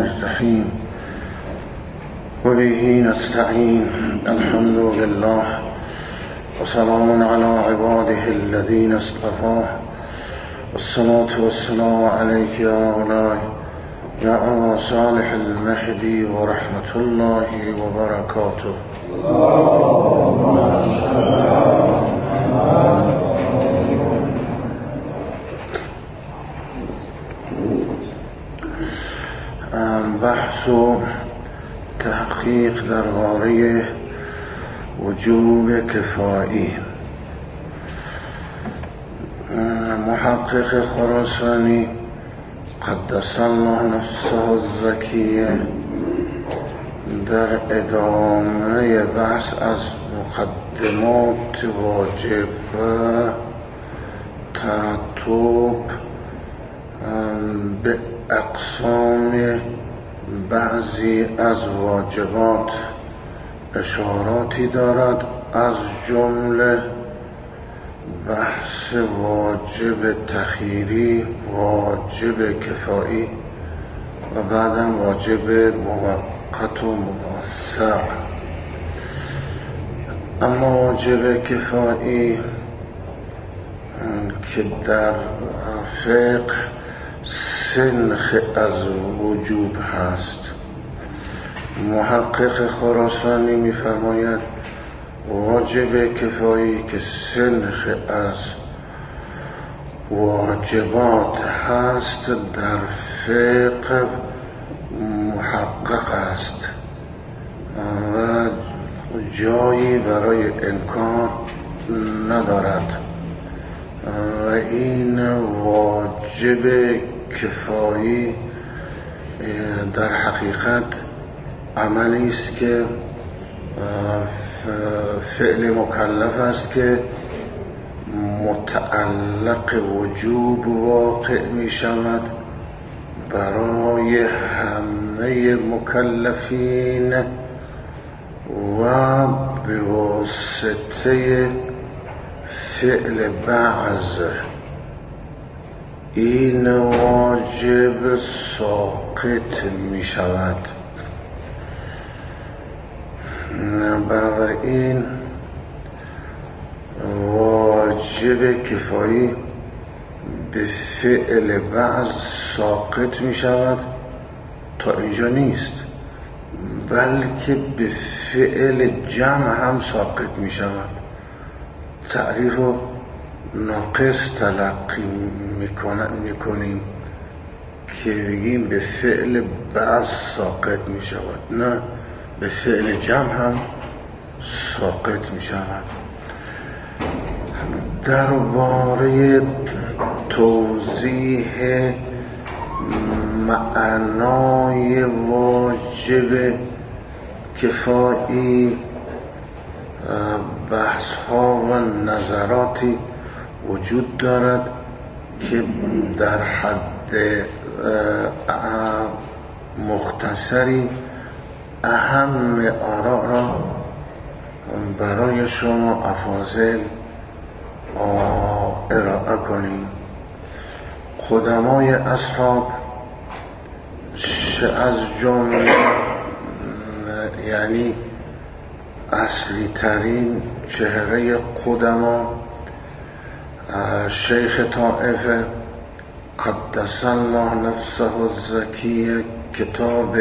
الرحيم وبه نستعين الحمد لله وسلام على عباده الذين اصطفاه والصلاة والسلام عليك يا مولاي يا أبا صالح المهدي ورحمة الله وبركاته. بحث و تحقیق درباره وجوب کفایی. محقق خراسانی قدس الله نفسه الزکیه در ادامه بحث از مقدمات واجب و ترتب به اقسام بعضی از واجبات اشاراتی دارد، از جمله بحث واجب تخییری، واجب کفایی و بعدم واجب موقت و موسع. اما واجب کفایی که در فقه سنخ از وجوب هست، محقق خراسانی می‌فرماید واجب کفایی که سنخ از واجبات هست در فقه محقق است و جایی برای انکار ندارد و این واجب کفایی در حقیقت عملی است که فعل مکلف است که متعلق وجوب واقع می شود برای همه مکلفین و به واسطه فعل بعض این واجب ساقط می شود. بنابراین واجب کفایی به فعل بعض ساقط می شود تا اینجا نیست، بلکه به فعل جمع هم ساقط می شود. تعریف و ناقص تلقی میکنیم که بگیم به فعل بعض ساقط می شود، نه، به فعل جمع هم ساقط می شود. درباره توضیح معنای واجب کفایی بحث ها و نظراتی وجود دارد که در حد مختصری اهم آراء را برای شما افاضل ارائه کنیم. قدمای اصحاب از جمله یعنی اصلی ترین چهره قدما شیخ طائفه قدس الله نفسه الزکیه کتاب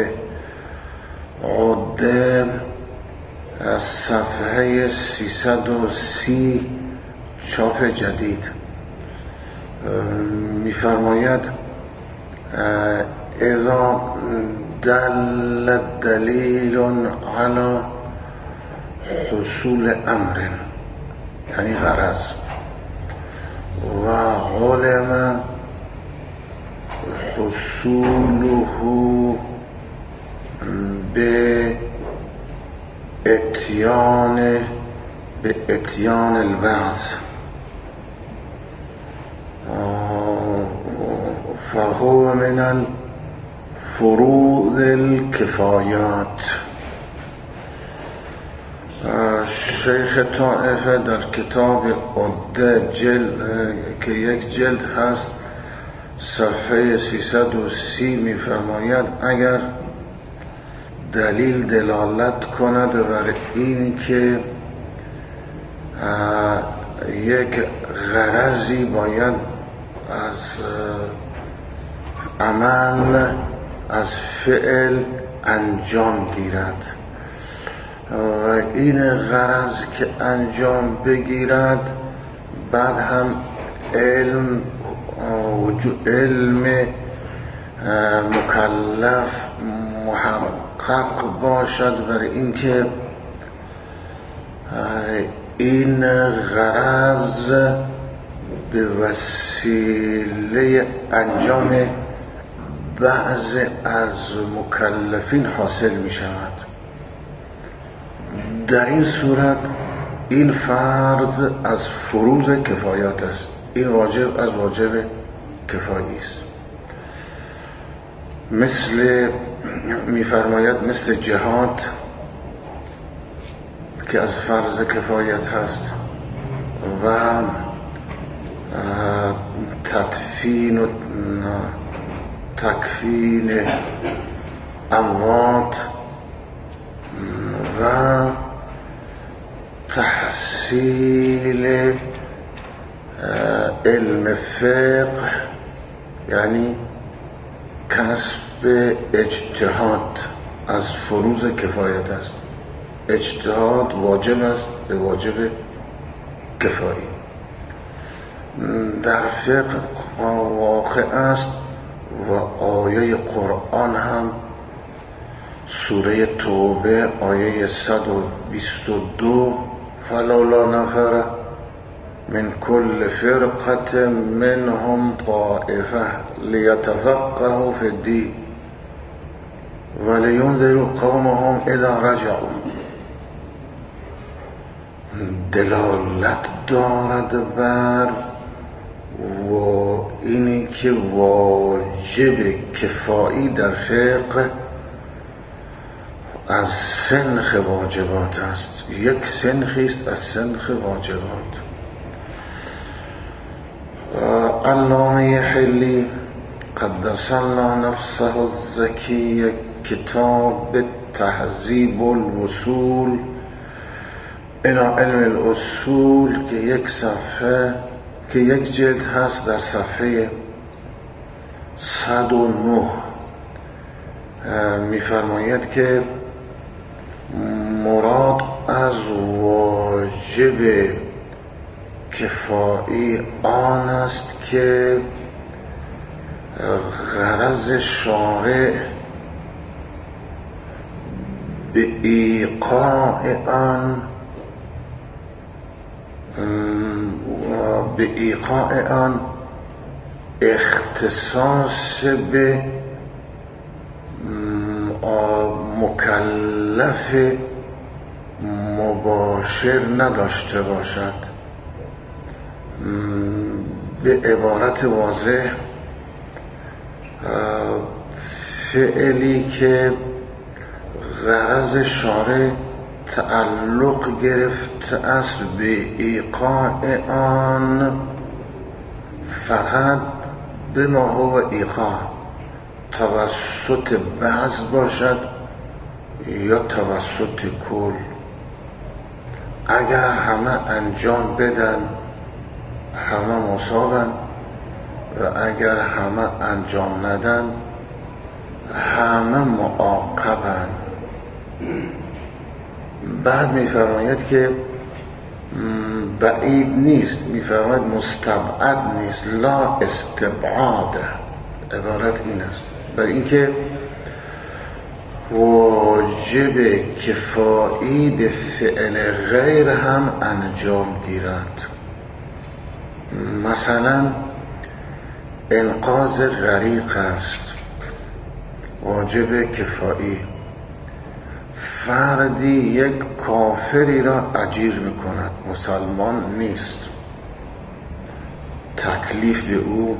عده از صفحه 330 چاپ جدید می‌فرماید اذا دل دلیل علی حصول امر یعنی غرض و علم حصوله به اتیان البعض فهو من فروض الکفایات. شیخ طائفه در کتاب عده که یک جلد هست صفحه 330 می‌فرماید اگر دلیل دلالت کند بر این که یک غرضی باید از عمل، از فعل انجام گیرد و این غرض که انجام بگیرد بعد هم علم مکلف محقق باشد بر اینکه این غرض به وسیله انجام بعض از مکلفین حاصل می شود. در این صورت این فرض از فروض کفایات است، این واجب از واجب کفایی است. می‌فرماید مثل جهاد که از فرض کفایت هست و تکفین اموات و تحصیل علم فقه، یعنی کسب اجتهاد از فروض کفایت است. اجتهاد واجب است به واجب کفایی. در فقه واقع است و آیه قرآن هم سوره توبه آیه 122 فلولا نفر من كل فرقة منهم طائفة ليتفقهوا في الدين ولينذروا قومهم اذا رجعوا دلالت دارد بر و اینی که واجب کفایی در فقه از سنخ واجبات است، یک سنخی است از سنخ واجبات. علامه حلی قدس الله نفسه الزکی کتاب تهذیب الوصول الى علم الاصول که یک صفحه که یک جلد هست در صفحه 109 می‌فرماید که مراد از واجب کفایی آن است که غرض شارع به ایقاع آن اختصاص به مکلف مباشر نداشته باشد. به عبارت واضح فعلی که غرض شارع تعلق گرفته است به ایقاع آن فقط به ما هو ایقاع توسط بعض باشد یا توسط کل. اگر همه انجام بدن همه مصابن و اگر همه انجام ندن همه معاقبن. بعد میفرماید که بعید نیست، میفرماید مستبعد نیست، لا استبعاد. عبارت این است برای اینکه واجب کفایی به فعل غیر هم انجام گیرد. مثلا انقاذ غریق است واجب کفایی. فردی یک کافری را اجیر میکند، مسلمان نیست، تکلیف به او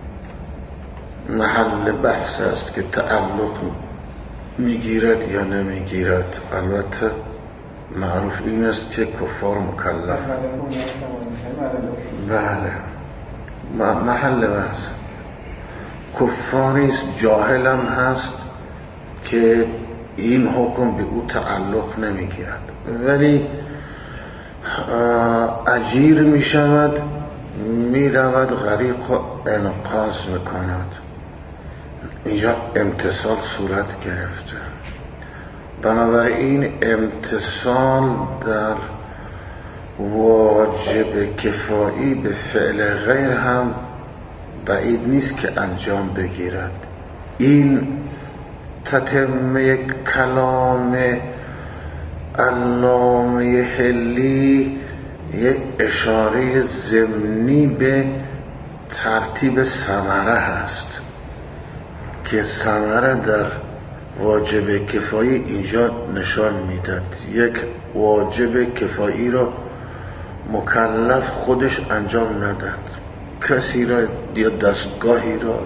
محل بحث است که تعلق میگیرد یا نمیگیرد. البته معروف این است که کفار مکلف. بله محل بحث. کفاری است، جاهلم هست که این حکم به او تعلق نمیگیرد، ولی اجیر می شود، می رود غریق و انقاذ می کند. اینجا امتثال صورت گرفته. بنابراین امتثال در واجب کفایی به فعل غیر هم بعید نیست که انجام بگیرد. این تتمه کلام علامه حلی یک اشاره ضمنی به ترتیب ثمره هست که ثمره در واجب کفایی اینجا نشان میداد. یک واجب کفایی را مکلف خودش انجام نداد، کسی را یا دستگاهی را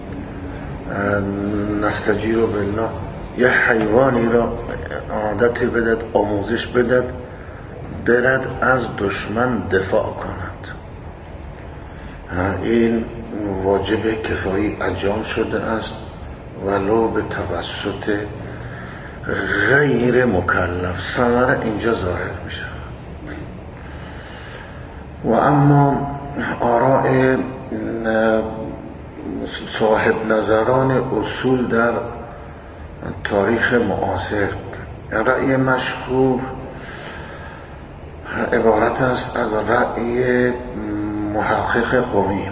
نستجیر بالله یا حیوانی را عادت بدد، آموزش بدد برد از دشمن دفاع کند. این واجب کفایی انجام شده است ولو به توسط غیر مکلف. ثمره اینجا ظاهر می شود. و اما آراء صاحب نظران اصول در تاریخ معاصر، رأی مشهور عبارت است از رأی محقق قمی.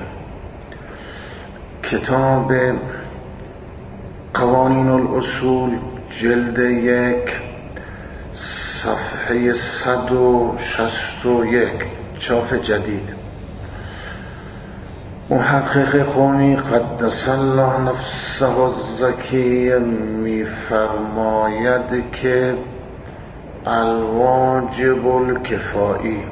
کتاب قوانین الاصول جلد 1 صفحه 161 چاپ جدید. محقق قمی قدس الله نفسه الزکی می‌فرماید که الواجب الکفایی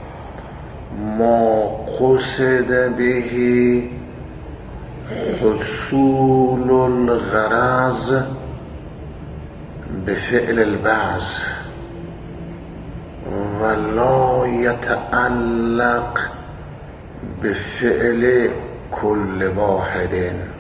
ما قصد به حصول الغرض بفعل البعض ولا يتعلق بفعل کل واحد.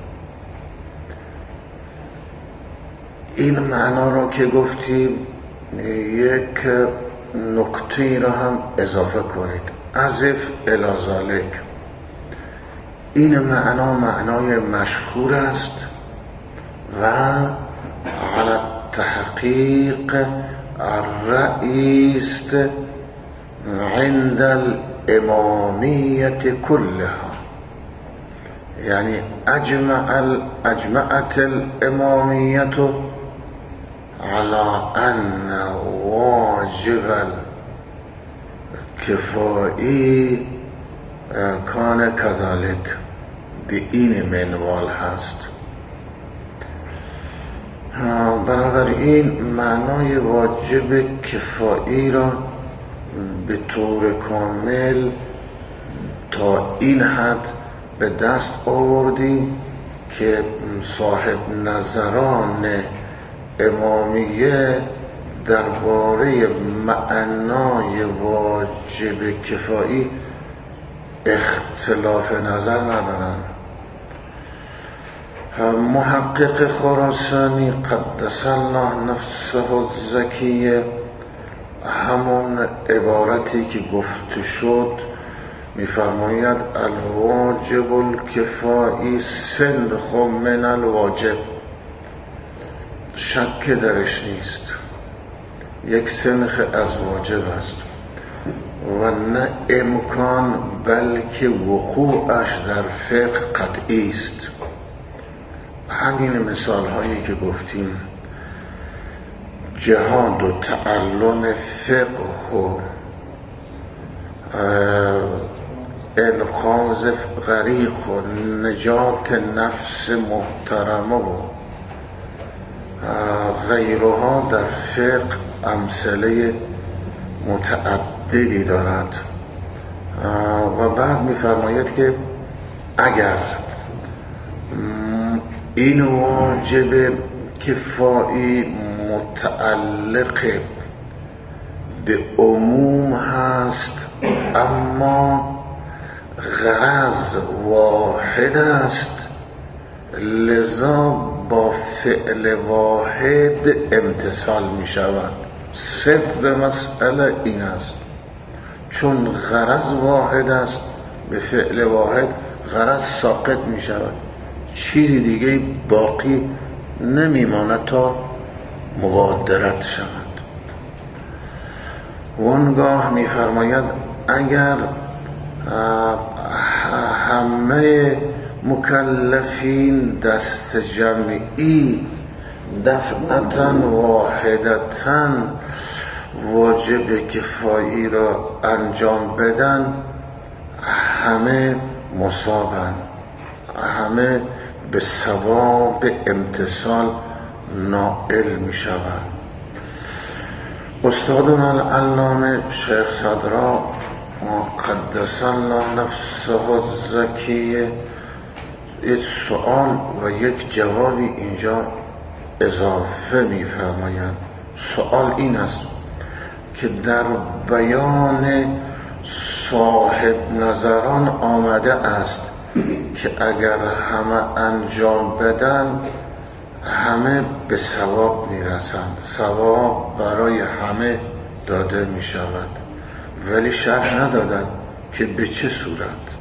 این معنا را که گفتیم یک نکته را هم اضافه کنید، اضف الی ذلک. این معنا معنای مشهور است و علی تحقیق الرأی است عند الامامیت کلها، یعنی اجمعت الامامیت على ان واجب الکفایی کان کذالک. به این منوال هست. بنابراین معنای واجب کفایی را به طور کامل تا این حد به دست آوردیم که صاحب نظران امامیه درباره معنای واجب کفایی اختلاف نظر ندارند. محقق خراسانی قدس الله نفسه الزکیه همون عبارتی که گفته شد می‌فرماید الواجب الکفایی سنخ من الواجب. شک درش نیست، یک سنخ از واجب است و نه امکان بلکه وقوعش در فقه قطعی است. همین مثال هایی که گفتیم، جهاد و تعلم فقه و انقاذ غریق و نجات نفس محترمه و غیرها در فقه امثله متعددی دارد. و بعد می‌فرماید که اگر این واجب کفایی متعلق به عموم هست اما غرض واحد است، لذا با فعل واحد امتصال می شود. سر مسئله این است، چون غرض واحد است، به فعل واحد غرض ساقط می شود، چیزی دیگه باقی نمیماند تا مبادرت شود. وانگاه میفرماید اگر همه مکلفین دست جمعی دفعتاً واحدتاً واجب کفایی را انجام بدن، همه مصابن، همه به ثواب امتصال نائل می شوند. استادنا العلامه شیخ صدرا قدس الله نفسه الزکیه یک سوال و یک جوابی اینجا اضافه می فرمایند. سوال این است که در بیان صاحب نظران آمده است که اگر همه انجام بدن همه به ثواب میرسند، ثواب برای همه داده می شود، ولی شرح ندادند که به چه صورت.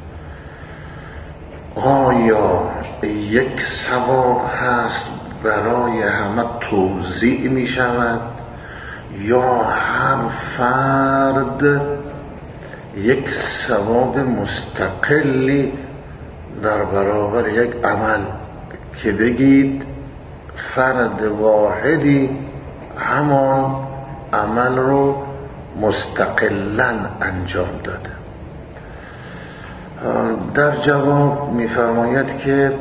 آیا یک ثواب هست برای همه توزیع می شود، یا هر فرد یک ثواب مستقلی در برابر یک عمل، که بگید فرد واحدی همان عمل رو مستقلاً انجام داده؟ در جواب می‌فرماید که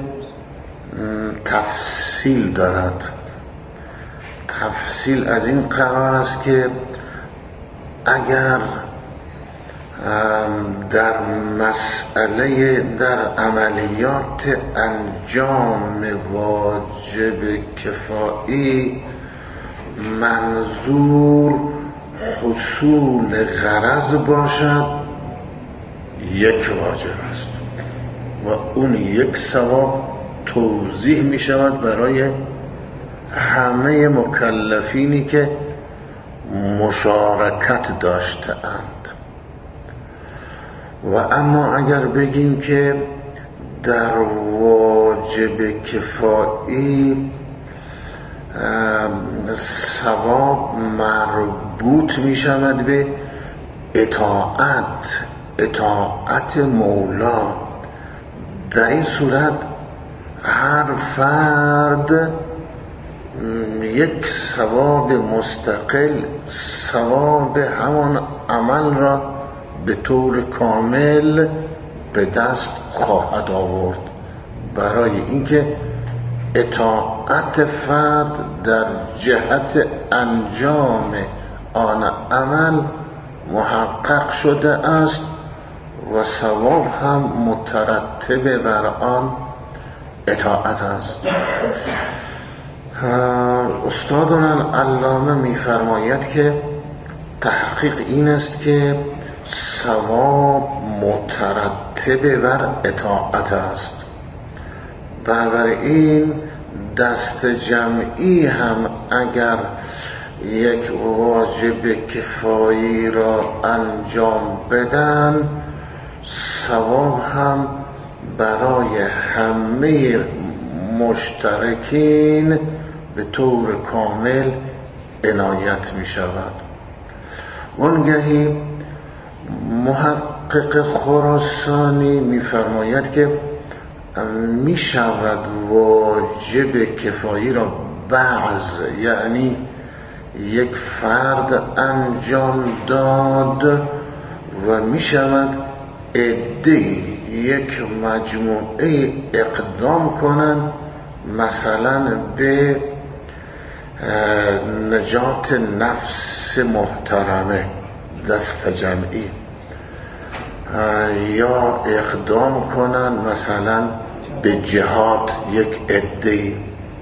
تفصیل دارد. تفصیل از این قرار است که اگر در مسئله، در عملیات انجام واجب کفایی منظور حصول غرض باشد، یک واجب است و اون یک ثواب توزیع می شود برای همه مکلفینی که مشارکت داشته اند. و اما اگر بگیم که در واجب کفایی ثواب مربوط می شود به اطاعت مولا، در این صورت هر فرد یک ثواب مستقل، ثواب همان عمل را به طور کامل به دست خواهد آورد، برای اینکه اطاعت فرد در جهت انجام آن عمل محقق شده است و ثواب هم مترتب بر آن اطاعت است. استادنا العلامه می‌فرماید که تحقیق این است که ثواب مترتب بر اطاعت است، بنابراین دست جمعی هم اگر یک واجب کفایی را انجام بدن، ثواب هم برای همه مشترکین به طور کامل عنایت می شود. وانگهی محقق خراسانی می فرماید که می شود واجب کفایی را بعض، یعنی یک فرد انجام داد و می شود عده‌ای، یک مجموعه اقدام کنند، مثلا به نجات نفس محترمه دست جمعی، یا اقدام کنند مثلا به جهاد یک عده‌ای.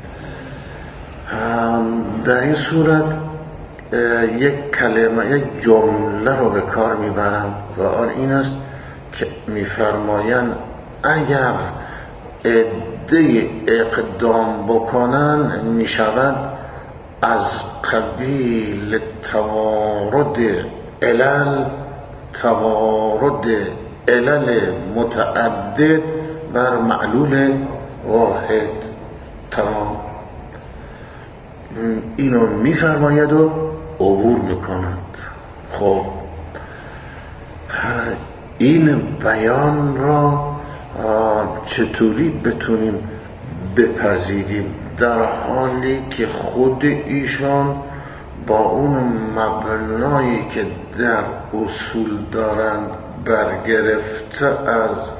در این صورت یک کلمه، یک جمله رو به کار میبرند و آن این است که میفرمایند اگر عده اقدام بکنن می شود از قبیل توارد علل متعدد بر معلول واحد. تمام. اینو میفرماید و عبور میکند. خب این بیان را چطوری بتونیم بپذیریم در حالی که خود ایشان با اون مبنایی که در اصول دارند برگرفته از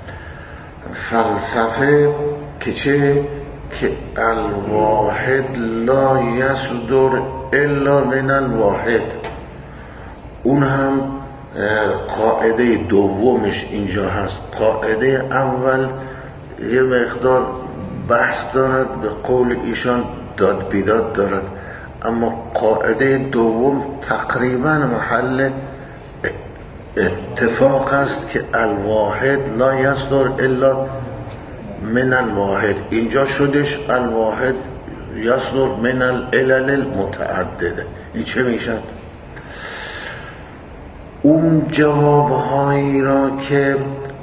فلسفه که چه؟ که الواحد لا یصدر الا من الواحد، اون هم قاعده دومش اینجا هست. قاعده اول یه مقدار بحث دارد، به قول ایشان داد بیداد دارد، اما قاعده دوم تقریبا محل اتفاق است که الواحد لا یصدر الا من الواحد. اینجا شدش الواحد یصدر من العلل المتعدده. این چه میشد؟ اون جوابهایی را که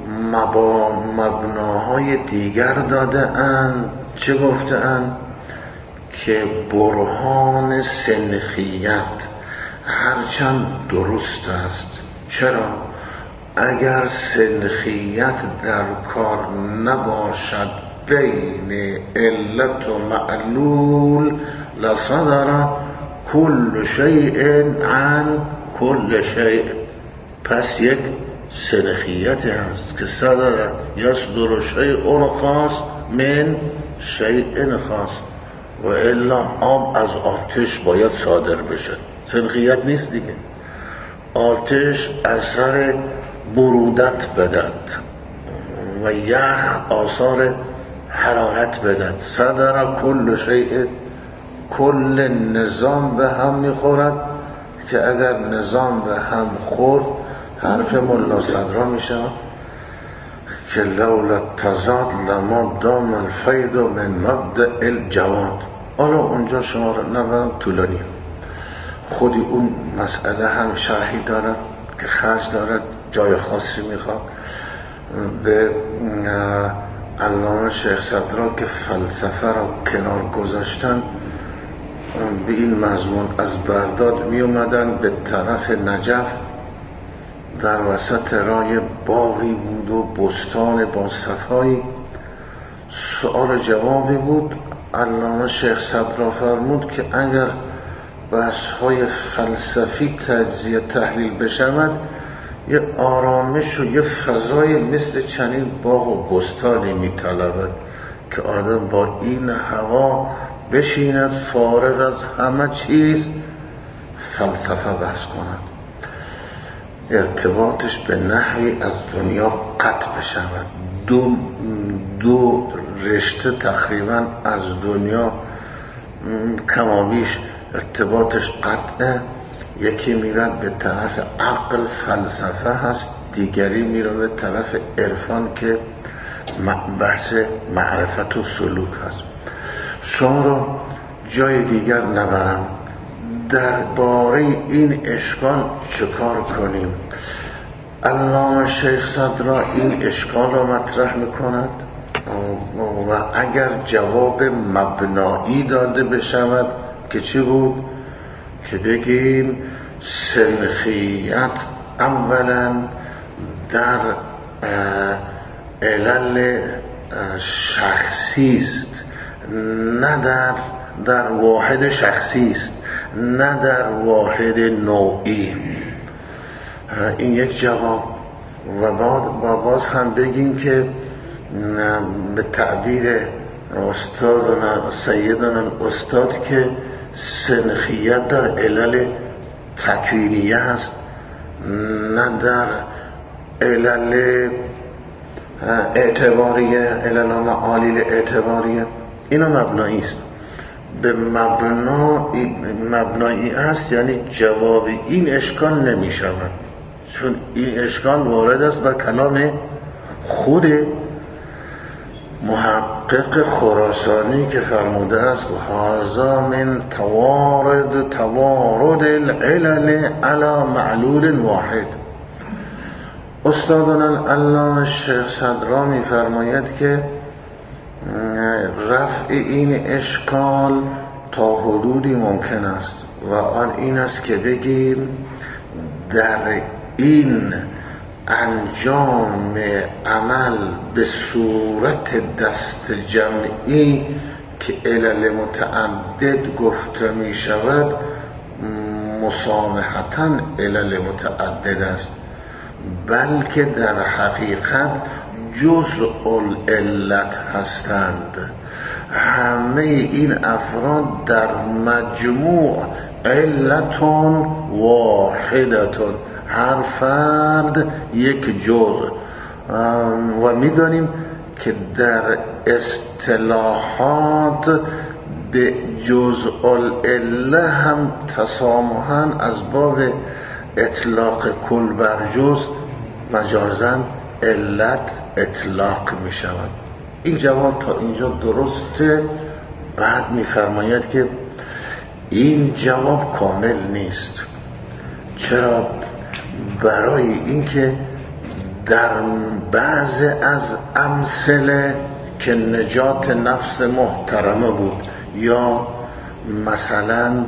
مبناهای دیگر داده اند چه گفته اند؟ که برهان سنخیت هرچند درست است. چرا؟ اگر سنخیت در کار نباشد بین علت و معلول لصدر کل شیء عن کل شیء. پس یک سنخیت هست که صدر یصدر شیء خاص من شیء خاص، و الا آب از آتش باید صادر بشه. سنخیت نیست دیگه. آتش اثر برودت بدد و یخ آثار حرارت بدد. صدر کل شیء، کل نظام به هم میخورد که اگر نظام به هم خورد حرف ملا صدرا میشه که لولا تضاد لما دام الفید من مبدأ الجواد. حالا اونجا شما رو نبرم طولانی، خودی اون مسئله هم شرحی دارد که خرج دارد، جای خاصی میخواد. به علامه شیخ صدرا که فلسفه را کنار گذاشتن به این مضمون از بغداد می اومدن به طرف نجف، در وسط راه باغی بود و بستان با صفایی. سؤال جوابی بود. علامه شیخ صدرا فرمود که اگر بحث‌های فلسفی تجزیه تحلیل بشود یه آرامش و یه فضای مثل چنین باغ و بستانی می‌طلبد که آدم با این هوا بشیند فارغ از همه چیز فلسفه بحث کند، ارتباطش به نحوی از دنیا قطع بشود. دو رشته تقریبا از دنیا کمابیش ارتباطش قطعه. یکی میرد به طرف عقل فلسفه هست، دیگری میره به طرف عرفان که بحث معرفت و سلوک هست. شما رو جای دیگر نبرم. درباره این اشکال چه کار کنیم؟ علامه شیخ صدرا این اشکال را مطرح میکند و اگر جواب مبنایی داده بشود که چی بود؟ که بگیم سنخیت اولا در علل شخصی است، نه در واحد شخصی است، نه در واحد نوعی. این یک جواب. و باز هم بگیم که به تعبیر استادنا سیدنا الاستاد که سنخیت در علل تکوینیه هست، نه در علل اعتباریه، علل معالیل اعتباریه. اینا مبنایی است. به مبنایی است یعنی جواب این اشکال نمی شود، چون این اشکال وارد است بر کلام خود محقق خراسانی که فرموده است هذا من توارد العلل على معلول واحد. استادنا العلامه شیخ صدرا می‌فرماید که رفع این اشکال تا حدودی ممکن است و آن این است که بگیم در این انجام عمل به صورت دست جمعی که علل متعدد گفته می شود مسامحتاً علل متعدد است، بلکه در حقیقت جزء العلت هستند. همه این افراد در مجموع علتون واحدتون، هر فرد یک جزء. و می‌دانیم که در اصطلاحات به جزء العله هم تسامحاً از باب اطلاق کل بر جزء مجازاً علت اطلاق می شود. این جواب تا اینجا درسته. بعد می‌فرماید که این جواب کامل نیست. چرا؟ برای اینکه در بعض از امثله که نجات نفس محترمه بود یا مثلا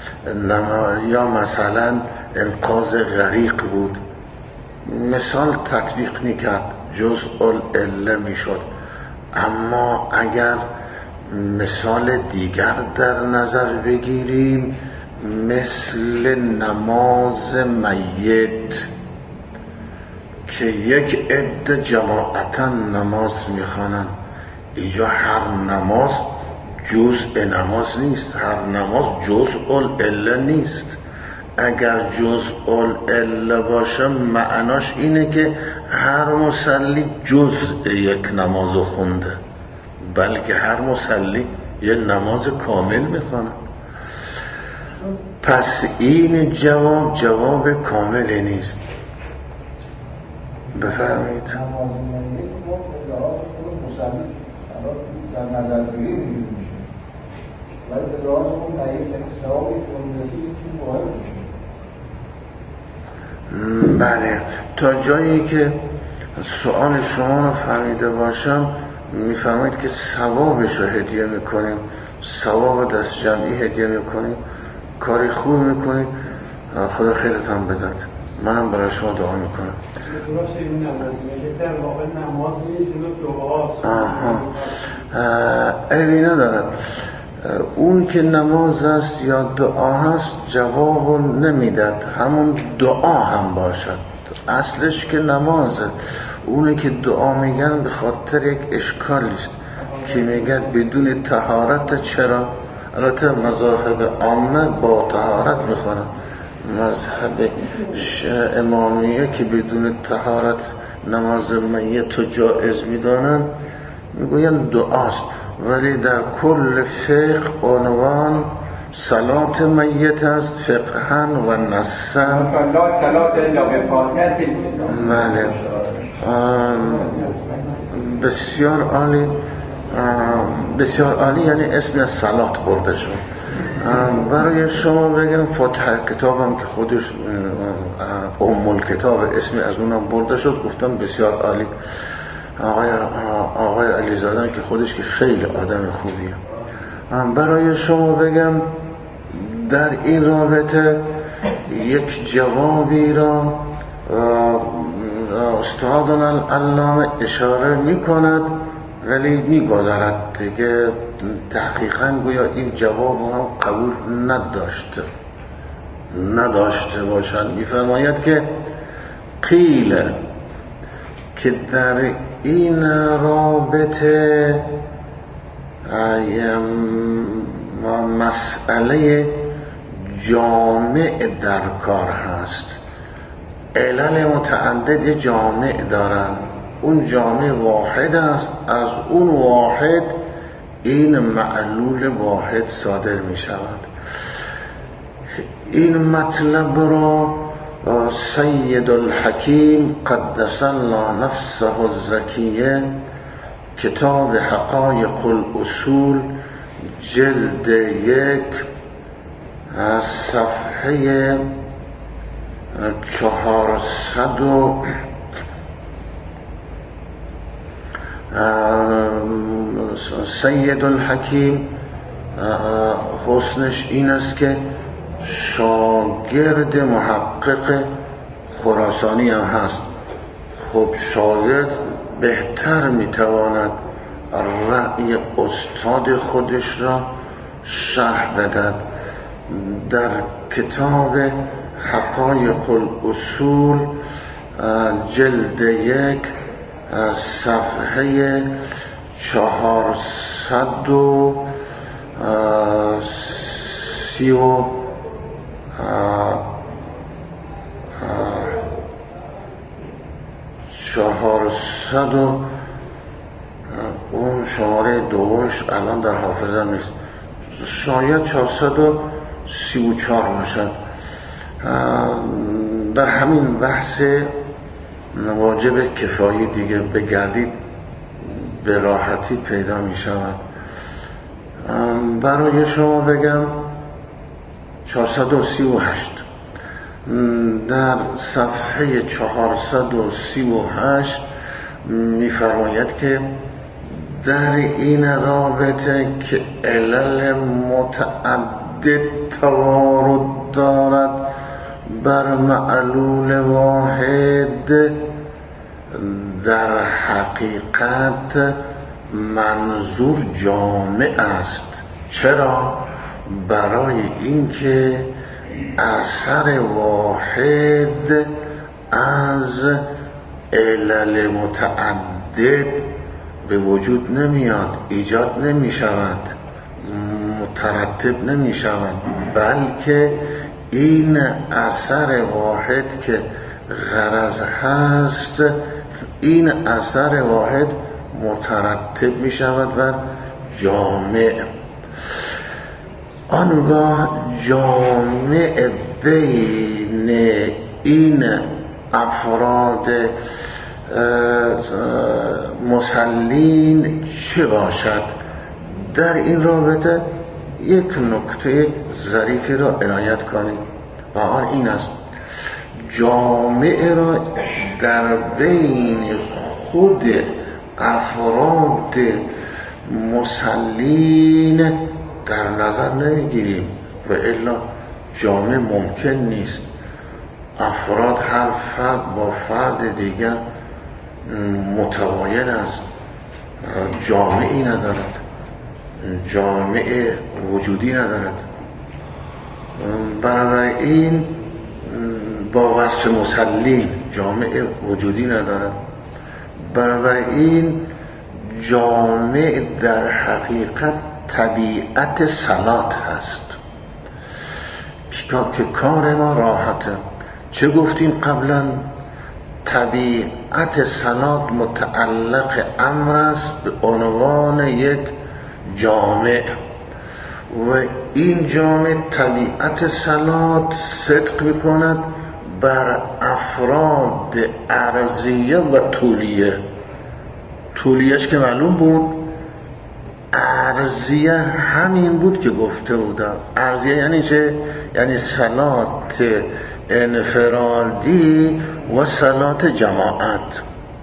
انقاذ غریق بود، مثال تطبیق میکرد جزء العله میشد. اما اگر مثال دیگر در نظر بگیریم مثل نماز میت که یک عده جماعتا نماز میخوانند، اینجا هر نماز جزء نماز نیست، هر نماز جزء العله نیست. اگر جزء العله باشه معناش اینه که هر مصلی جزء یک نمازو خونده، بلکه هر مصلی یه نماز کامل میخونه. پس این جواب کاملی نیست. بفرمایید. در نظر بگیری میشه ولی به راز اون میت یعنی ثوابی که اون رسید که وارد میشه. بله، تا جایی که سوال شما رو فهمیده باشم میفرمایید که ثوابش رو هدیه میکنیم، ثواب دست جمعی هدیه میکنیم، کاری خوب میکنیم، خدا خیرتان بداد. منم برای شما دعا میکنم. درسته این نماز میگه در واقع نماز نیست، این دعاست. عیبی ندارد. اون که نماز است یا دعا هست جواب نمیداد، همون دعا هم باشد. اصلش که نمازه. اونه که دعا میگن به خاطر یک اشکالی است که میگن بدون طهارت. چرا؟ البته مذاهب عامه با طهارت میخونن، مذهب امامیه که بدون طهارت نماز میت رو جائز میدانن، میگوین دعاست. ولی در کل فقه عنوان صلات میت است، فقهن و نصن. صلات الا بفاتحه. بله، بسیار عالی، بسیار عالی. یعنی اسم صلات برده شد. برای شما بگم فاتحه کتابم که خودش کتاب اسم از اونم برده شد، گفتم بسیار عالی. آقای علیزاده که خودش که خیلی آدم خوبیه. برای شما بگم در این رابطه یک جوابی را استادنا العلامه اشاره میکند ولی میگذارد دیگه. تحقیقاً گویا این جواب هم قبول نداشته باشند. میفرماید که قیل که در این رابطه مسئله جامع در کار هست. علل متعدد جامع دارن، اون جامع واحد است، از اون واحد این معلول واحد صادر می شود. این مطلب را سید الحکیم قدس الله نفسه الزکیه کتاب حقایق الاصول جلد 1 از صفحه 400 سید الحکیم حسنش این است که شاگرد محقق خراسانی هم هست. خب شاگرد بهتر میتواند رأی استاد خودش را شرح بدهد. در کتاب حقایق الاصول جلد 1 از صفحه 400 اون شماره دومش الان در حافظم نیست، شاید 434 باشد. در همین بحث واجب کفایی دیگه بگردید به راحتی پیدا می شود. برای شما بگم 438 در صفحه 438 می‌فرماید که در این رابطه که علل متعدد توارد دارد بر معلول واحد، در حقیقت منظور جامع است. چرا؟ برای اینکه اثر واحد از علل متعدد به وجود نمیاد، ایجاد نمی شود، مترتب نمی شود، بلکه این اثر واحد که غرض هست، این اثر واحد مترتب می شود بر جامع. آنگاه جامع بین این افراد مسلین چه باشد؟ در این رابطه یک نکته ظریفی را عنایت کنید و آن این است: جامع را در بین خود افراد مسلین در نظر نمیگیریم و الا جامع ممکن نیست. افراد هر فرد با فرد دیگر متباین است، جامعی ندارد، جامع وجودی ندارد. بنابراین با وصف مسلین جامع وجودی ندارد. بنابراین جامع در حقیقت طبیعت صلات هست که کار ما راحته. چه گفتیم قبلا؟ طبیعت صلات متعلق امر است به عنوان یک جامع و این جامع طبیعت صلات صدق میکند بر افراد ارضیه و طولیه. طولیهش که معلوم بود، ارضیه همین بود که گفته بودم. ارضیه یعنی چه؟ یعنی صلات انفرادی و صلات جماعت.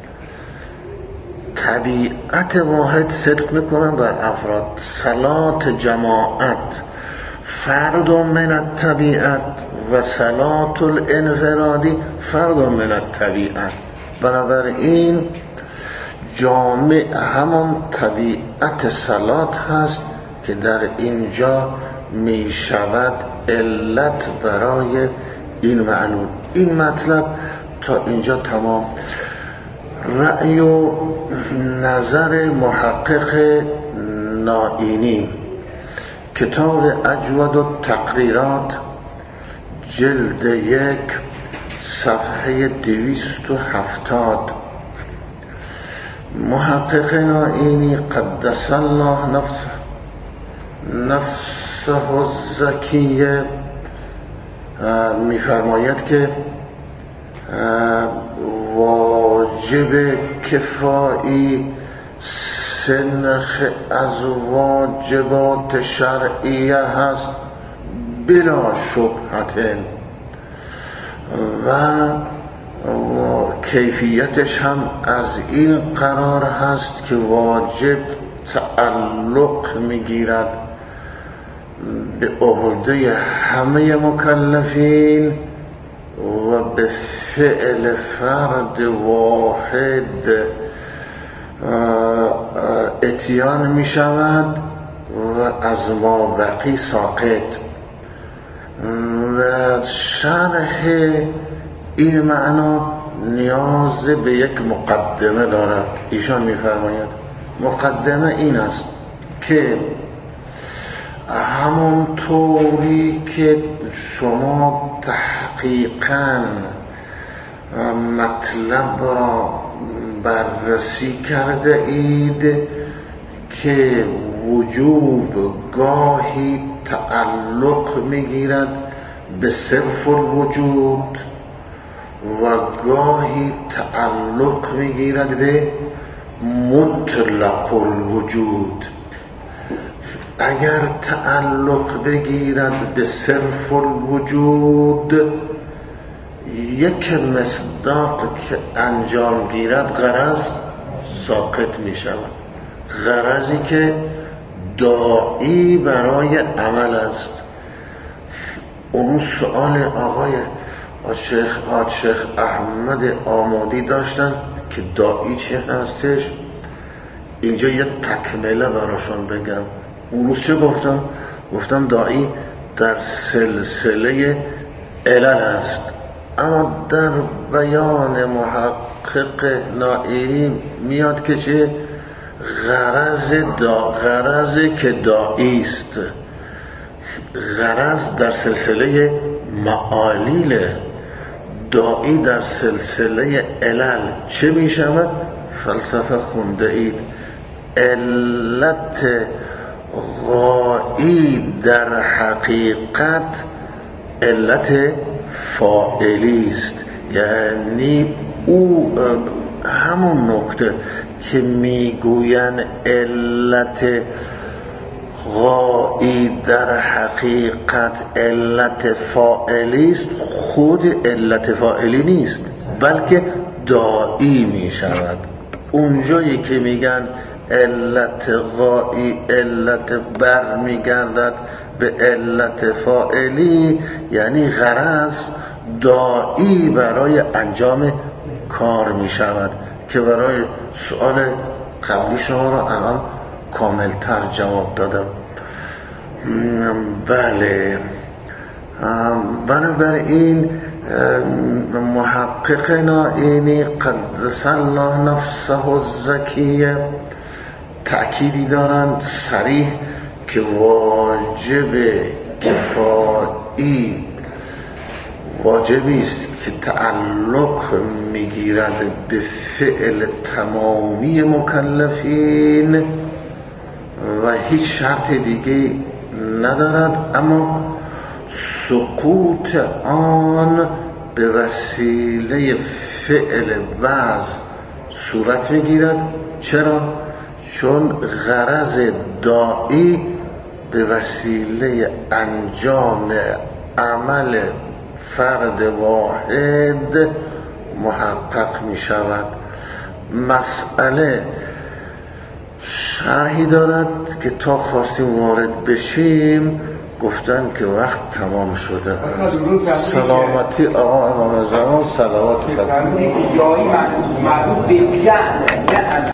طبیعت واحد صدق میکنن بر افراد، صلات جماعت فرد من الطبیعت و صلات الانفرادی فرد من الطبیعت. بنابراین جامع همان طبیعت صلات هست که در اینجا می شود علت برای این معنون. این مطلب تا اینجا تمام. رأی و نظر محقق نائینی، کتاب اجود التقریرات جلد 1 صفحه 270. محقق نائینی قدس الله نفسه الزکیه می‌فرماید که واجب کفایی سنخ از واجبات شرعیه هست بلا شبهت و کیفیتش هم از این قرار هست که واجب تعلق میگیرد به عهده همه مکلفین و به فعل فرد واحد اتیان می شود و از ما بقی ساقط. و شرح این معنا نیاز به یک مقدمه دارد. ایشان می فرماید مقدمه این است که همونطوری که شما تحقیقاً مطلب را بررسی کرده اید که وجوب گاهی تعلق میگیرد به صرف الوجود و گاهی تعلق میگیرد به مطلق الوجود. اگر تعلق بگیرد به صرف الوجود، یک مصداق که انجام گیرد غرض ساقط می شود، غرضی که داعی برای عمل است. اون سؤال آقای شیخ احمد آمادی داشتن که داعی چه هستش، اینجا یه تکمله براشون بگم. اون روز چه گفتم؟ گفتم داعی در سلسله علل است، اما در بیان محقق نائینی میاد که چه غرض که داعی است، غرض در سلسله معالیل، داعی در سلسله علل چه می شود؟ فلسفه خونده اید. علت غایی در حقیقت علت فاعلی است، یعنی او همون نکته که میگوین علت غایی در حقیقت علت فاعلی است، خود علت فاعلی نیست بلکه داعی می شود. اونجایی که میگن علت غایی علت بر میگردد به علت فاعلی، یعنی غرض داعی برای انجام کار می شود که برای سؤال قبلی شما را الان کاملتر جواب دادم. بله، بنابراین محقق نائینی قدس الله نفسه الزکیه تأکیدی دارند صریح که واجب کفایی واجبی است که تعلق میگیرد به فعل تمامی مکلفین و هیچ شرط دیگه ندارد، اما سقوط آن به وسیله فعل بعض صورت میگیرد. چرا؟ چون غرض داعی به وسیله انجام عمل فرد واحد محقق می شود. مسئله شرحی دارد که تا خواستیم وارد بشیم گفتن که وقت تمام شده است. سلامتی آقا امام زمان صلوات خدا.